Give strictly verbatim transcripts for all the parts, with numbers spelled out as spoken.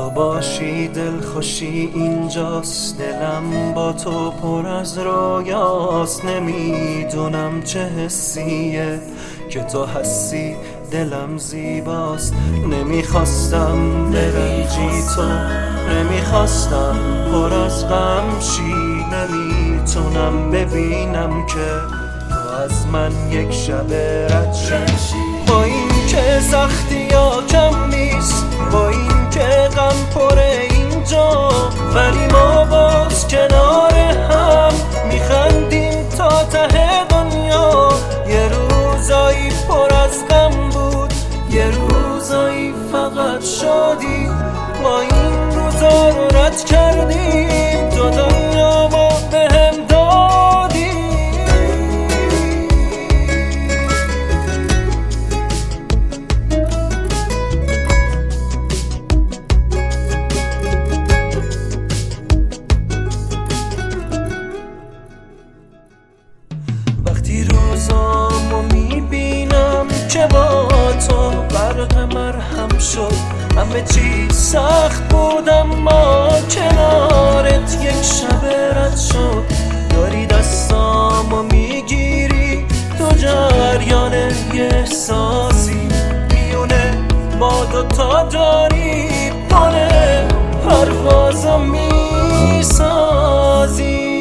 تو باشی دلخوشی اینجاست، دلم با تو پر از رویاست. نمیدونم چه حسیه که تو هستی دلم زیباست. نمیخواستم برنجی تو، نمیخواستم پر از غم شی. نمیتونم ببینم که تو از من یک شب رد شی. با این که سختی ها کم نیست، با این که غم پره اینجا، ولی ما باز کنار هم میخندیم تا ته دنیا. یه روزایی پر از غم بود، یه روزایی فقط شادی. ما این روزا رو رد کردیم، تو دنیا ما بهم دادی. وقتی روزامو میبینم که با تو برق مرهم شد، همه چی سخت بود اما کنارت یک شب رد شد. داری دستامو میگیری تو جریان یه احساسی، میونه ما دوتا داری پاره پروازو میسازی.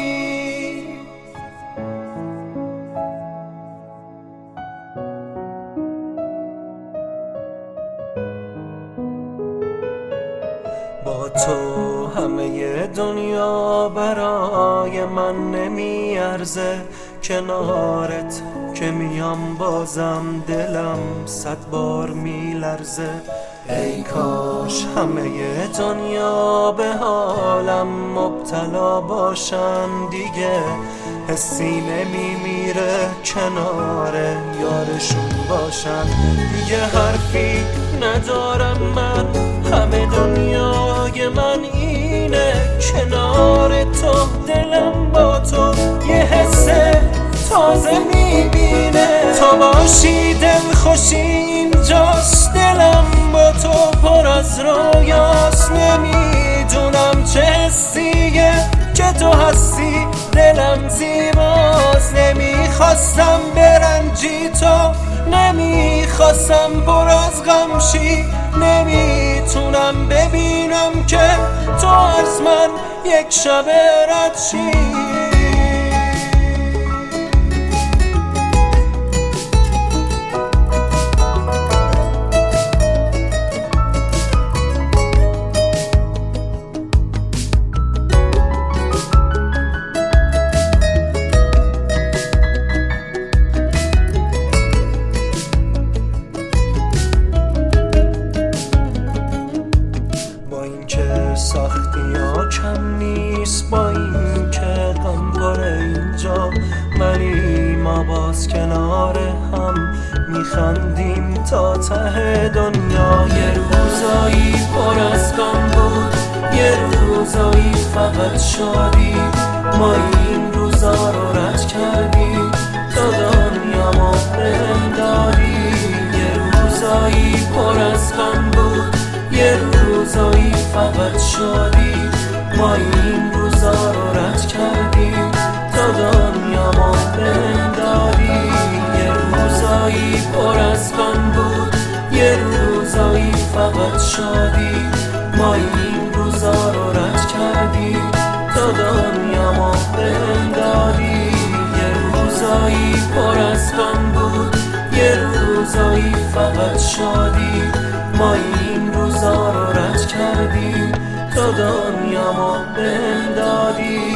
با تو همه دنیا برای من نمیارزه، کنارت که میام بازم دلم صد بار میلرزه. ای کاش همه دنیا به حالم مبتلا باشن، دیگه حسی نمیمیره کنار یارشون باشن. دیگه حرفی ندارم من، همه دنیای من اینه کنار تو. دلم با تو یه حس تازه میبینه، تو باشی دلخوشی اینجاست، دلم با تو پر از رویاست. نمیدونم چه حسیه که تو هستی دلم زیباست. نمیخواستم برنجی تو، نمیخواستم پر از غم شی. نمیتونم ببینم که تو از من یک شب رد شی. سختی ها کم نیست، با این که غم پره اینجا، ولی ما باز کنار هم میخندیم تا ته دنیا. یه روزایی پر از غم بود، یه روزایی فقط شادی. ما این روزا رو رد کردیم، تا دنیا ما بهم دادی. یه روزایی پر از غم بود، یه روزایی فقط شادی. ما این روزا رو رد کردیم، تا دنیا ما بهم دادی. یه روزایی پر از غم بود، یه روزایی فقط شادی. ما این روزا رو رد کردیم، تا دنیا ما بهم دادی. یه روزایی پر از غم بود، یه روزایی فقط شادی. ما این روزا رو رد کردیم، تا دنیا ما بهم دادی.